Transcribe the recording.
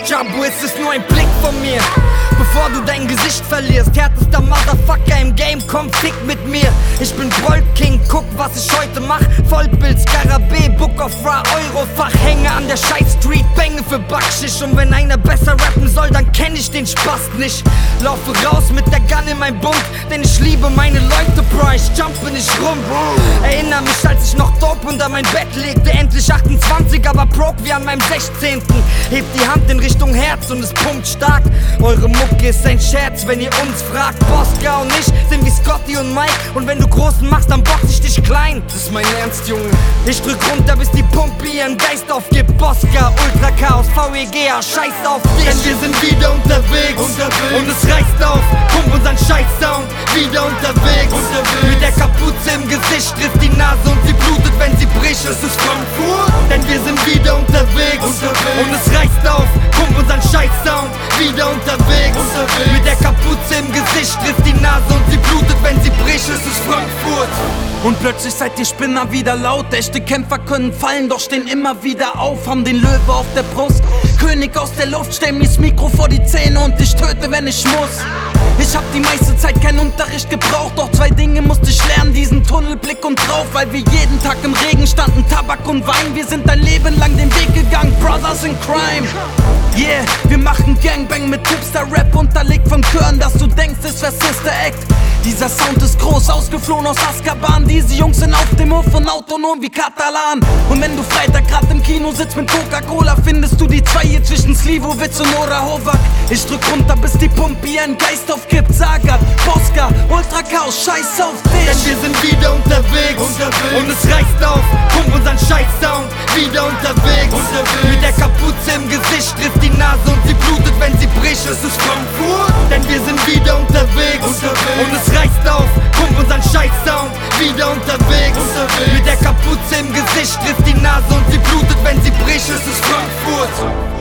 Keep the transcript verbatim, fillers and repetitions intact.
Jumbo, es ist nur ein Blick von mir. Bevor du dein Gesicht verlierst, härtester Motherfucker im Game, komm fick mit mir. Ich bin Brold King, guck was ich heute mach. Vollbild, Skarabee, Book of Ra, Eurofach. Hänge an der Scheiß Street, bänge für Backschisch. Und wenn einer besser rappen soll, dann kenn ich den Spaß nicht. Laufe raus mit der Gun in mein Bund, denn ich liebe meine Leute, bro, ich jumpe nicht rum. Erinner mich, als ich noch dope unter mein Bett legte. Endlich achtundzwanzig, aber broke wie an meinem sechzehnten Hebt die Hand in Richtung Herz und es pumpt stark. Eure Mucke ist ein Scherz, wenn ihr uns fragt. Bosca und ich sind wie Scotty und Mike. Und wenn du Großen machst, dann box ich dich klein. Das ist mein Ernst, Junge. Ich drück runter, bis die Pumpe ihren Geist aufgibt. Bosca, Ultra Chaos, V E G A, scheiß auf dich. Denn wir sind wieder unterwegs, unterwegs. Und es reißt auf, pump unseren Scheiß-Sound. Wieder unterwegs, unterwegs. Mit der Kapuze im Gesicht trifft die Nase und sie blutet, wenn sie bricht. Es ist Frankfurt, denn wir sind wieder unterwegs, unterwegs. Und es reißt auf, pump unseren Scheiß-Sound. Wieder unterwegs, unterwegs. Mit der Kapuze im Gesicht trifft die Nase und sie blutet, wenn sie bricht. Es ist Frankfurt. Und plötzlich seid ihr Spinner wieder laut. Echte Kämpfer können fallen, doch stehen immer wieder auf. Haben den Löwe auf der Brust, König aus der Luft. Stell mir das Mikro vor die Zähne und ich töte, wenn ich muss. Ich hab die meiste Zeit keinen Unterricht gebraucht, doch zwei Dinge musste ich lernen, diesen Tunnelblick und drauf. Weil wir jeden Tag im Regen standen, Tabak und Wein. Wir sind ein Leben lang den Weg gegangen, Brothers in Crime. Yeah, wir machen Gangbang mit Hipster-Rap, unterlegt von Chören, dass du denkst, es wär Sister Act. Dieser Sound ist groß, ausgeflohen aus Azkaban. Diese Jungs sind auf dem Hof und autonom wie Katalan. Und wenn du Freitag grad im Kino sitzt mit Coca-Cola, findest du die zwei hier zwischen Slivovitz und Nora Hovak. Ich drück runter, bis die Pumpe ihren Geist aufkippt. Sagat, Bosca, Ultra Chaos, scheiß auf dich. Denn wir sind wieder unterwegs, unterwegs. Und es reißt auf, pump unseren Scheiß-Sound. Wieder unterwegs, unterwegs. Mit der Kapuze im Gesicht trifft die Nase und sie blutet, wenn sie bricht. Es ist Frankfurt, denn wir sind wieder unterwegs, unterwegs. Und es reißt auf, pump unseren Scheiß-Sound. Wieder unterwegs, unterwegs. Mit der Kapuze im Gesicht trifft die Nase und sie blutet, wenn sie bricht. Es ist Frankfurt.